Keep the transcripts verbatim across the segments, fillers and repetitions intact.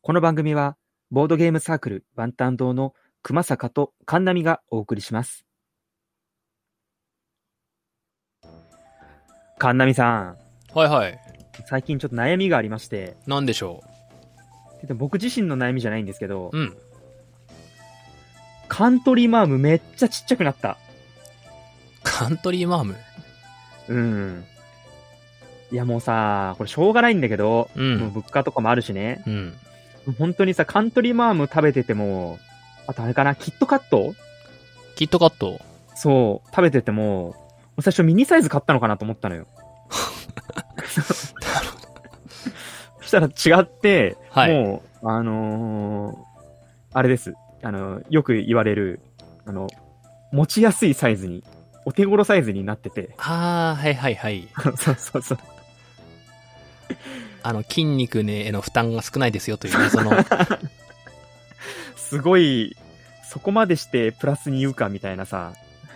この番組は、ボードゲームサークルワンタン堂の熊坂と神波がお送りします。神波さん。 はいはい。 最近ちょっと悩みがありまして。 なんでしょう僕自身の悩みじゃないんですけど、 うん。 カントリーマームめっちゃちっちゃくなった。 カントリーマームうん。いやもうさ、これしょうがないんだけど、 うん、 もう物価とかもあるしね。 うん。 本当にさ、カントリーマーム食べてても、あとあれかな、キットカットキットカットそう、食べてても、最初ミニサイズ買ったのかなと思ったのよ。そしたら違って、はい、もう、あのー、あれです。あの、よく言われる、あの、持ちやすいサイズに、お手頃サイズになってて。 あー、はいはいはい。 そうそうそう。 あの、筋肉への負担が少ないですよというね、その。 すごい、そこまでしてプラスに言うかみたいなさ。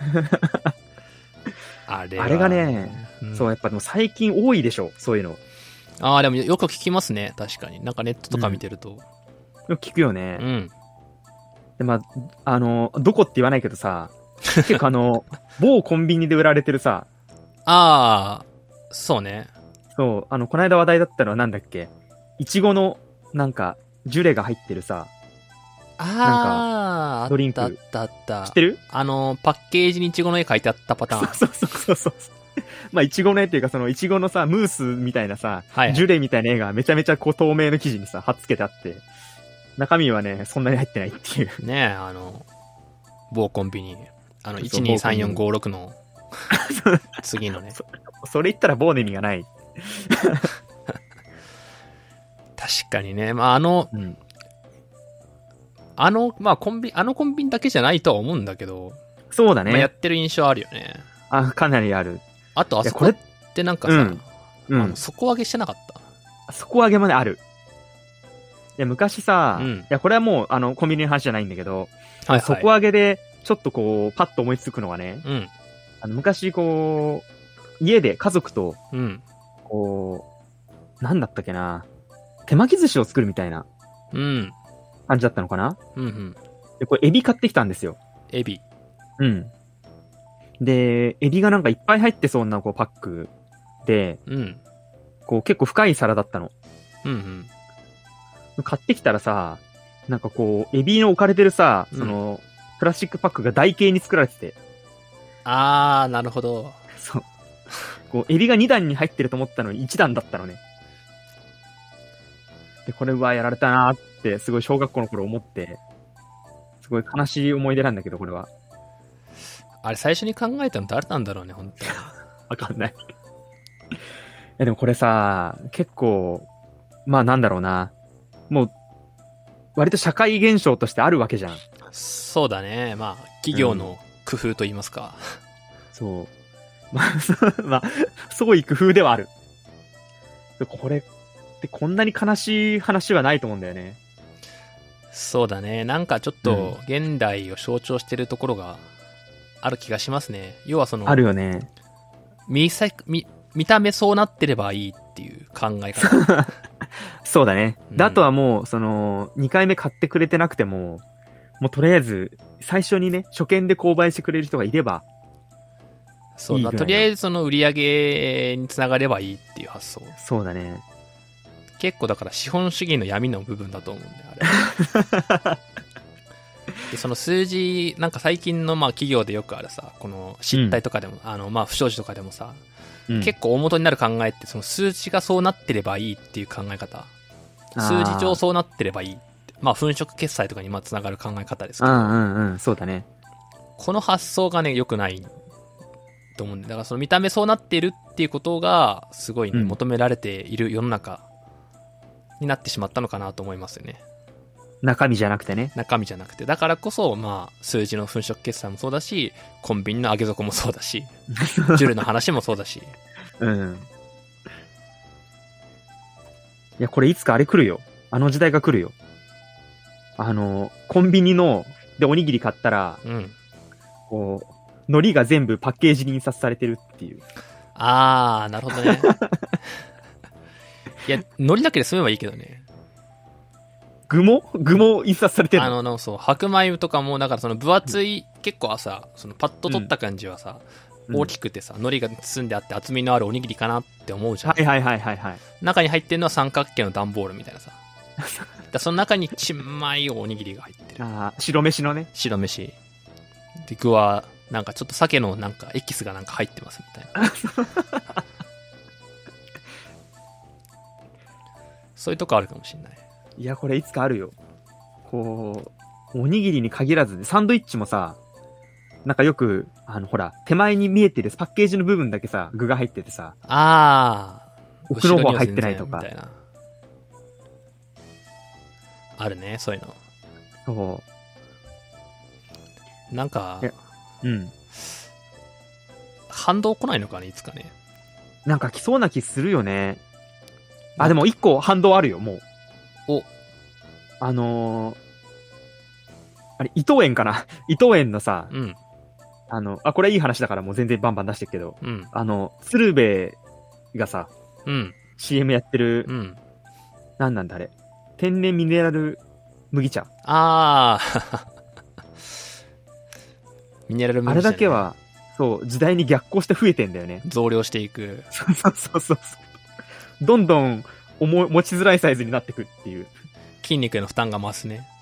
あれはあれがね、うん、そう、やっぱでも最近多いでしょ、そういうの。 ああ、でもよく聞きますね、確かに。なんかネットとか見てると。 うん、聞くよね。 うん。 で、まあ、あの、どこって言わないけどさ、結構あの、某コンビニで売られてるさ。 ああ、そうね。 そう、あの、この間話題だったのはなんだっけ、いちごの、なんか、ジュレが入ってるさ、 ああ、なんか、ドリンク。あったあった。 知ってる？ あの、パッケージにイチゴの絵描いてあったパターン。 そうそうそうそう。まあ、イチゴの絵っていうか、その、イチゴのさ、ムースみたいなさ、はいはい、ジュレみたいな絵がめちゃめちゃこう透明の生地にさ、貼っつけてあって、中身はね、そんなに入ってないっていう。 ねえ、あの、某コンビニ。あの、いちにさんよんごろくの、次のねそ。それ言ったら某の意味がない。 確かにね。まあ、あの、うん、あの、まあ、コンビ、あのコンビニだけじゃないとは思うんだけど。 そうだね。 まあ、やってる印象あるよね。 あ、かなりある。 あと、あそこってなんかさ、うんうん、あの底上げしてなかった？ 底上げまである。いや、昔さ、うん、いや、これはもう、あの、コンビニの話じゃないんだけど、はいはい、底上げで、ちょっとこう、パッと思いつくのがね、うん、あの昔、こう、家で家族と、うん、こう、なんだったっけな、手巻き寿司を作るみたいな、うん、感じだったのかな、うんうん、で、これ、エビ買ってきたんですよ。 エビ。 うん。で、エビがなんかいっぱい入ってそうな、こう、パックで、うん、こう、結構深い皿だったの。うんうん。買ってきたらさ、なんかこう、エビの置かれてるさ、その、うん、プラスチックパックが台形に作られてて。 あー、なるほど。 そう。こう、エビがに段に入ってると思ったのにいち段だったのね。で、これはやられたなーって、すごい小学校の頃思って、すごい悲しい思い出なんだけど、これは。 あれ、最初に考えたの誰なんだろうね、本当に。 わかんない。いや、でもこれさ、結構、まあなんだろうな。もう、割と社会現象としてあるわけじゃん。 そうだね。まあ、企業の工夫と言いますか。 うん、そう。まあ、まあ、創意工夫ではある。これってこんなに悲しい話はないと思うんだよね。 そうだね。なんかちょっと、現代を象徴してるところがある気がしますね。要はその、 あるよね。 見さ、見、見た目そうなってればいいっていう考え方。 そうだね。で、あとはもう、その、にかいめ買ってくれてなくても、もうとりあえず、最初にね、初見で購買してくれる人がいれば、 そうだ、とりあえずその売り上げにつながればいいっていう発想。 そうだね。 結構だから資本主義の闇の部分だと思うんだよ、あれ。で、その数字、なんか最近のまあ企業でよくあるさ、この失態とかでも、うん、あのまあ不祥事とかでもさ、うん、結構大元になる考えって、その数字がそうなってればいいっていう考え方。数字上そうなってればいい。まあ粉飾決済とかにまあつながる考え方ですけど。 うんうんうん、そうだね。 この発想がね、良くないと思うんで、だからその見た目そうなっているっていうことが、すごいね、うん、求められている世の中になってしまったのかなと思いますよね。 中身じゃなくてね。 中身じゃなくて。だからこそ、まあ、数字の粉飾決済もそうだし、コンビニの上げ底もそうだし、ジュレの話もそうだし。 うん。いや、これいつかあれ来るよ。あの時代が来るよ。あの、コンビニの、でおにぎり買ったら、うん、こう、海苔が全部パッケージに印刷されてるっていう。 あー、なるほどね。いや、海苔だけで済めばいいけどね。 具も具も印刷されてるの？あの、そう、白米とかも、だからその分厚い、うん、結構さ、そのパッと取った感じはさ、うん、大きくてさ、海苔が包んであって厚みのあるおにぎりかなって思うじゃん。 はいはいはいはいはい。 中に入ってるのは三角形の段ボールみたいなさ。だその中にちんまいおにぎりが入ってる。 ああ、白飯のね。 白飯。で、具は、なんかちょっと鮭のなんかエキスがなんか入ってますみたいな。そういうとこあるかもしれない。 いや、これいつかあるよ。こう、おにぎりに限らず、ね、サンドイッチもさ、なんかよく、あの、ほら、手前に見えてるパッケージの部分だけさ、具が入っててさ、 ああ、 奥の方入ってないとか。 みたいな。あるね、そういうの。 そう。 なんか、 うん。 反動来ないのかね、いつかね。 なんか来そうな気するよね。あ、でも一個反動あるよ、もう。 お。 あのー、あれ、伊藤園かな伊藤園のさ、 うん。 あの、あ、これいい話だからもう全然バンバン出してるけど、 うん。 あの、鶴瓶がさ、 うん。 シーエム やってる、 うん。 なんなんだあれ。天然ミネラル麦茶。 ああ。ミネラル麦茶、ね。 あれだけは、そう、時代に逆行して増えてんだよね。 増量していく。 そうそうそうそう。どんどん重持ちづらいサイズになってくっていう。 筋肉への負担が増すね。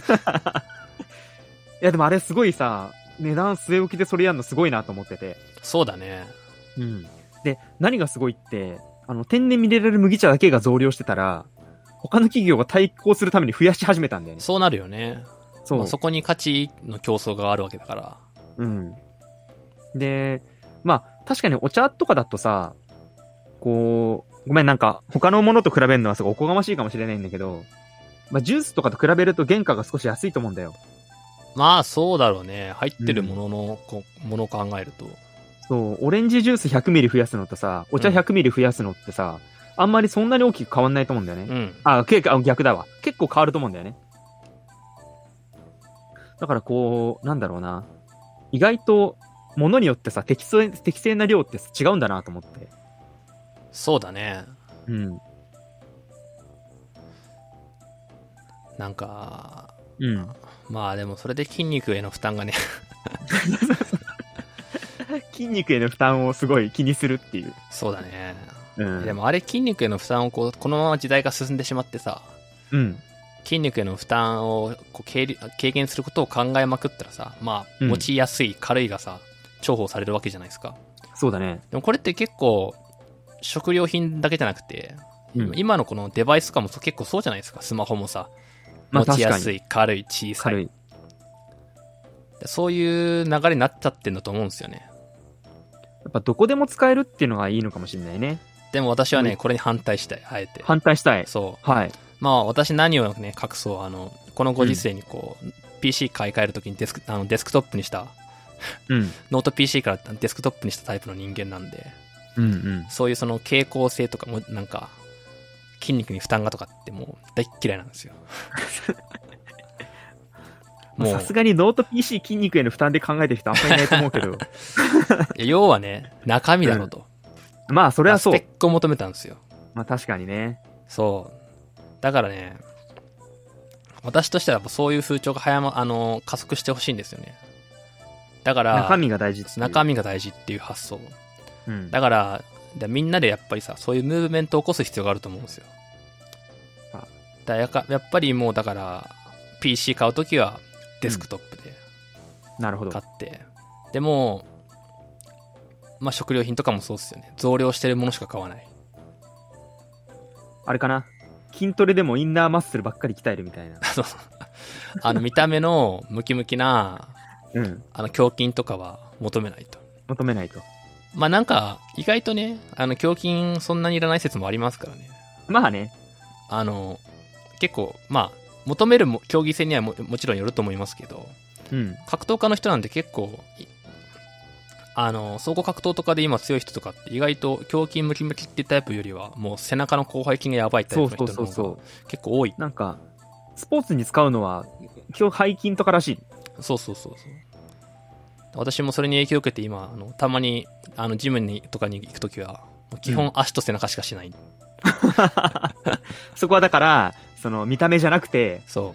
いやでもあれすごいさ、値段据え置きでそれやるのすごいなと思ってて。 そうだね。 うん。で、何がすごいって、あの、天然ミネラル麦茶だけが増量してたら、他の企業が対抗するために増やし始めたんだよね。 そうなるよね。 そう。 まあ、そこに価値の競争があるわけだから。 うん。で、まあ、確かにお茶とかだとさ、こう、ごめんなんか、他のものと比べるのはすごいおこがましいかもしれないんだけど、まあ、ジュースとかと比べると原価が少し安いと思うんだよ。 まあ、そうだろうね。入ってるものの、うん、ものを考えると。 そう、オレンジジュース ひゃくミリ 増やすのとさ、お茶 ひゃくミリ 増やすのってさ、うん、あんまりそんなに大きく変わんないと思うんだよね。 うん。 あ、逆だわ。結構変わると思うんだよね。だからこう、なんだろうな。意外と、ものによってさ、適正、適正な量って違うんだなと思って。 そうだね。 うん。 なんか、 うん。 まあでもそれで筋肉への負担がね。 筋肉への負担をすごい気にするっていう。 そうだね。 うん。 でもあれ筋肉への負担をこう、このまま時代が進んでしまってさ、 うん。 筋肉への負担をこう軽減することを考えまくったらさ、まあ、持ちやすい、軽いがさ、重宝されるわけじゃないですか。 そうだね。 でもこれって結構、食料品だけじゃなくて、 うん、 今のこのデバイスとかも結構そうじゃないですか。スマホもさ、持ちやすい、軽い、小さい。軽い。そういう流れになっちゃってんだと思うんですよね。 やっぱどこでも使えるっていうのがいいのかもしれないね。 でも私はね、うん、これに反対したい、あえて。 反対したい。 そう。 はい。 まあ私何をね、隠そう、あの、このご時世にこう、うん、ピーシー 買い替えるときにデスク、あのデスクトップにした、 うん、 ノート ピーシー からデスクトップにしたタイプの人間なんで、 うんうん、 そういうその傾向性とかも、なんか、筋肉に負担がとかってもう大っ嫌いなんですよ。 もうさすがにノート ピーシー 筋肉への負担で考えてる人あんまりいないと思うけど。 要はね、中身だろと。 うん、まあそれはそう。 スペックを求めたんですよ。 まあ確かにね。 そう。だからね、私としてはそういう風潮が早ま、あの、加速してほしいんですよね。だから、 中身が大事っていう。 中身が大事っていう発想。 うん、 だから、みんなでやっぱりさ、そういうムーブメントを起こす必要があると思うんですよ。だや, やっぱりもうだから、ピーシー 買うときはデスクトップでなるほど買って、うん、でも、まあ食料品とかもそうですよね。増量してるものしか買わない。 あれかな、筋トレでもインナーマッスルばっかり鍛えるみたいな。 あの見た目のムキムキな、 うん、 あの胸筋とかは求めないと。 求めないと。 まあなんか、意外とね、あの胸筋そんなにいらない説もありますからね。 まあね。 あの、結構、まあ、求める競技性には も, もちろんよると思いますけど、 うん、 格闘家の人なんて結構、あの、総合格闘とかで今強い人とかって意外と胸筋ムキムキってタイプよりは、もう背中の広背筋がやばいタイプの人の方が結構多い。 なんか、スポーツに使うのは、今日背筋とからしい。 そうそうそうそう。私もそれに影響を受けて今、あのたまにあのジムにとかに行くときは、基本足と背中しかしない。うん、 そこはだから、そその見た目じゃなくて、 そう。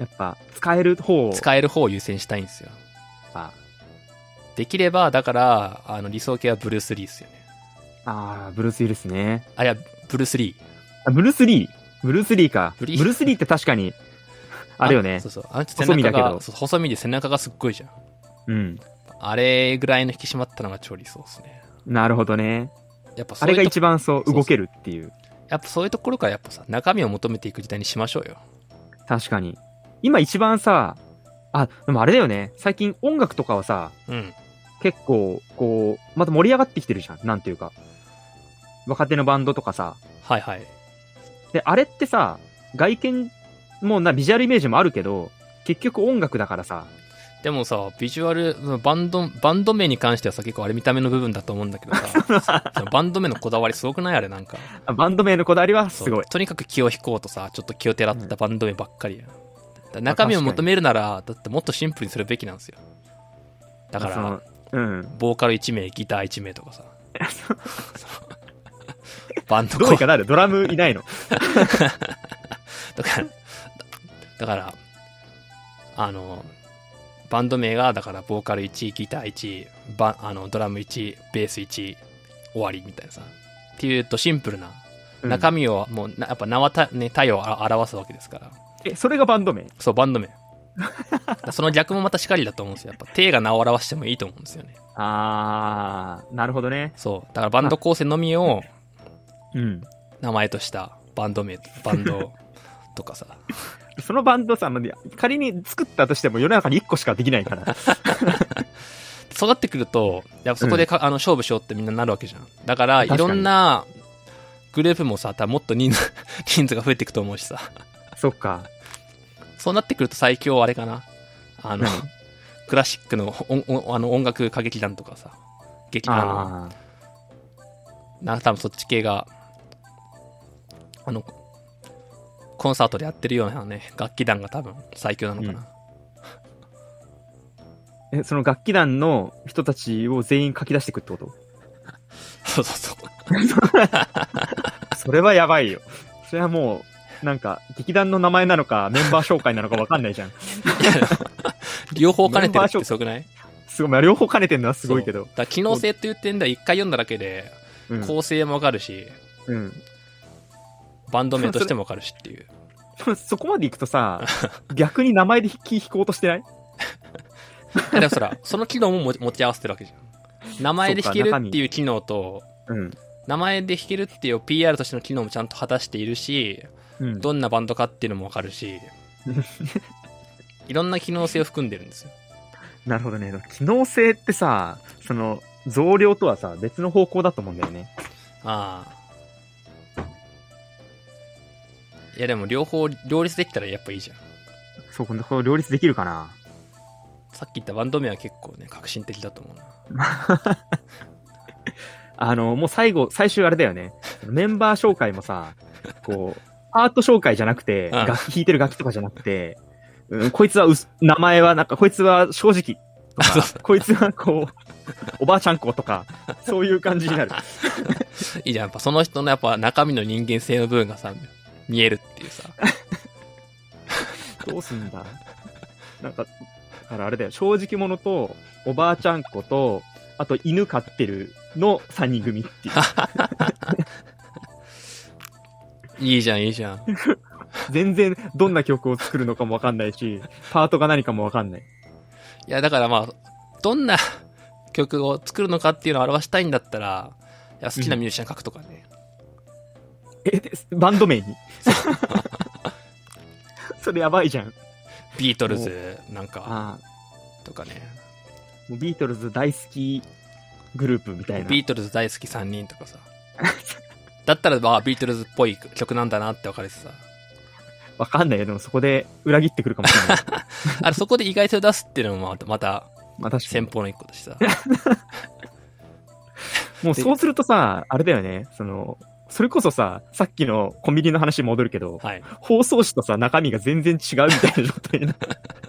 やっぱ使える方を。 使える方を優先したいんですよ。 あできれば、だから、あの理想形はブルース・リーですよね。 ああ、ブルース・ウィルスね。 あ、いや、ブルース・リー。 あ、ブルース・リー。ブルース・リーか。ブルース・リーって確かに、あれよね。 そうそう。あの細身だけど。細身で背中がすっごいじゃん。 うん。 あれぐらいの引き締まったのが超理想ですね。 なるほどね。やっぱそういうあれが一番そう動けるっていう。そうそう、 やっぱそういうところからやっぱさ、中身を求めていく時代にしましょうよ。 確かに。今一番さ、あ、でもあれだよね。最近音楽とかはさ、 うん。 結構、こう、また盛り上がってきてるじゃん。なんていうか。若手のバンドとかさ。 はいはい。 で、あれってさ、外見、もうな、ビジュアルイメージもあるけど、結局音楽だからさ。 でもさ、ビジュアル、バンド、バンド名に関してはさ、結構あれ見た目の部分だと思うんだけどさ、そのバンド名のこだわりすごくないあれなんか。 バンド名のこだわりはすごい。 とにかく気を引こうとさ、ちょっと気をてらったバンド名ばっかりや。うん、中身を求めるなら、だってもっとシンプルにするべきなんですよ。だから、 うん、 ボーカルいち名、ギターいち名とかさ。バンドどうにかなるドラムいないのだから、だから、あの、バンド名が、だから、ボーカルいち、ギターいち、バあのドラムいち、ベースいち、終わりみたいなさ。っていうとシンプルな、中身を、もう、やっぱ名はた、ね、体を表すわけですから。 え、それがバンド名？ そう、バンド名。その逆もまたしかりだと思うんですよ。やっぱ、体が名を表してもいいと思うんですよね。 あー、なるほどね。 そう。だからバンド構成のみを、 うん。 名前としたバンド名、バンドとかさ。 そのバンドさ、仮に作ったとしても世の中にいっこしかできないから。 そうなってくると、やっぱそこでか、うん、あの勝負しようってみんななるわけじゃん。だから、いろんなグループもさ、多分もっと人数、人数が増えていくと思うしさ。 そっか。そうなってくると最強あれかな。あの、クラシックの音あの音楽歌劇団とかさ、劇団の、なんか多分そっち系が、あの、コンサートでやってるようなね、楽器団が多分最強なのかな。 うん、え、その楽器団の人たちを全員書き出していくってこと？ そうそうそう。 それはやばいよ。それはもう、なんか、劇団の名前なのか、メンバー紹介なのか分かんないじゃん。 両方兼ねてるってすごくない？ すごい、両方兼ねてるのはすごいけど。 だから機能性っていう点では一回読んだだけで、構成もわかるし、うん。バンド名としてもわかるしっていう。 そこまで行くとさ、逆に名前で気引こうとしてない？ でもそら、その機能も持ち合わせてるわけじゃん。名前で弾けるっていう機能と、うん、名前で弾けるっていう ピーアール としての機能もちゃんと果たしているし、うん、どんなバンドかっていうのもわかるし、いろんな機能性を含んでるんですよ。 なるほどね。機能性ってさ、その、増量とはさ、別の方向だと思うんだよね。 ああ。いやでも両方両立できたらやっぱいいじゃん。 そう、この両立できるかな。 さっき言ったバンド名は結構ね、革新的だと思うな。 あの、もう最後、最終あれだよね。メンバー紹介もさ、こう、アート紹介じゃなくて、楽器弾いてる楽器とかじゃなくて、うん、こいつはうす、名前はなんか、こいつは正直とか、こいつはこう、おばあちゃん子とか、そういう感じになる。 いいじゃん。やっぱその人のやっぱ中身の人間性の部分がさ、見えるっていうさ。 どうすんだなんか、だからあれだよ、正直者と、おばあちゃん子と、あと犬飼ってるのさんにん組っていう。 いいじゃん、いいじゃん。 全然どんな曲を作るのかもわかんないし、パートが何かもわかんない。 いや、だからまあ、どんな曲を作るのかっていうのを表したいんだったら、いや好きなミュージシャン書くとかね。 うん、え、バンド名にそれやばいじゃん。 ビートルズなんか、とかね。 もうビートルズ大好きグループみたいな。 ビートルズ大好きさんにんとかさ。だったら、まあ、ビートルズっぽい曲なんだなって分かるしさ。 わかんないよ。でもそこで裏切ってくるかもしれない。 あれ、そこで意外性を出すっていうのもまた、 また先方の一個としてさ。 もうそうするとさ、あれだよね。その、それこそさ、さっきのコンビニの話に戻るけど、はい、放送紙とさ、中身が全然違うみたいな状態になる。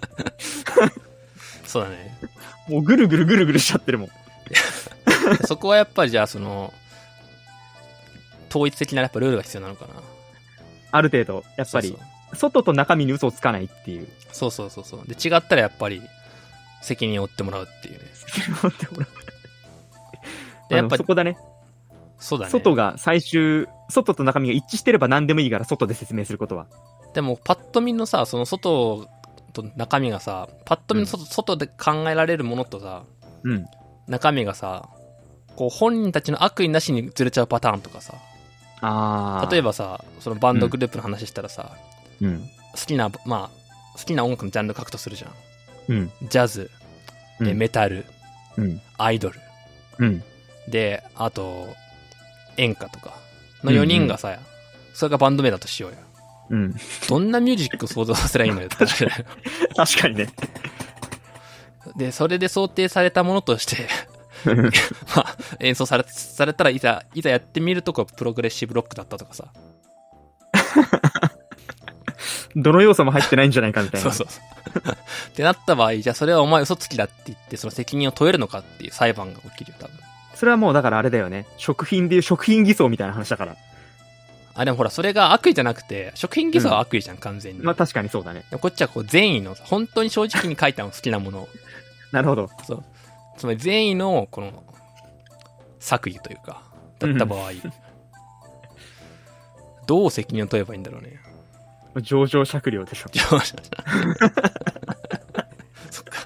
そうだね。 もうぐるぐるぐるぐるしちゃってるもん。 そこはやっぱりじゃあその、統一的なやっぱルールが必要なのかな。 ある程度、やっぱり、そうそう外と中身に嘘をつかないっていう。 そうそうそうそう。で、違ったらやっぱり、責任を負ってもらうっていうね。 責任を負ってもらう。 で、やっぱそこだね。 そうだね。 外が最終、外と中身が一致してれば何でもいいから、外で説明することは。 でも、パッと見のさ、その外と中身がさ、パッと見の外、うん、外で考えられるものとさ、 うん、 中身がさ、こう本人たちの悪意なしにずれちゃうパターンとかさ、 あ例えばさ、そのバンドグループの話したらさ、 うん、 好きな、まあ、好きな音楽のジャンル書くとするじゃん。 うん、 ジャズ、うん、メタル、 うん、 アイドル、 うん、 で、あと、演歌とかのよにんがさ、うんうん、それがバンド名だとしようよ。 うん。 どんなミュージックを想像させりゃいいのよって話だよ。 確かにね。 で、それで想定されたものとして、まあ、演奏され、されたらいざ、いざやってみるとこうプログレッシブロックだったとかさ。 どの要素も入ってないんじゃないかみたいな。 そうそうそう。ってなった場合、じゃあそれはお前嘘つきだって言って、その責任を問えるのかっていう裁判が起きるよ、多分。 それはもうだからあれだよね。食品でいう食品偽装みたいな話だから。 あ、でもほら、それが悪意じゃなくて、食品偽装は悪意じゃん、うん、完全に。 まあ確かにそうだね。 こっちはこう善意の、本当に正直に書いたの好きなものを。 なるほど。 そう。つまり善意の、この、作為というか、だった場合、うん、どう責任を問えばいいんだろうね。 情状酌量でしょ。 情状酌量。そっか。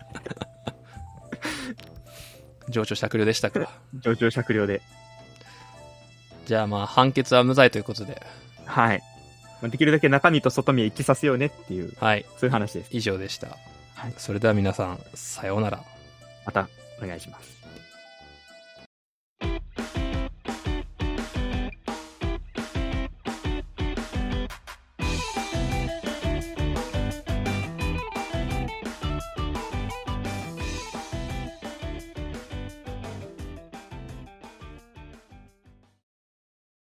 情状酌量でしたか。 情状酌量で。 じゃあまあ、判決は無罪ということで。 はい。できるだけ中身と外身を一致させようねっていう、 はい。 そういう話です。 以上でした。 はい。 それでは皆さん、さようなら。 また、お願いします。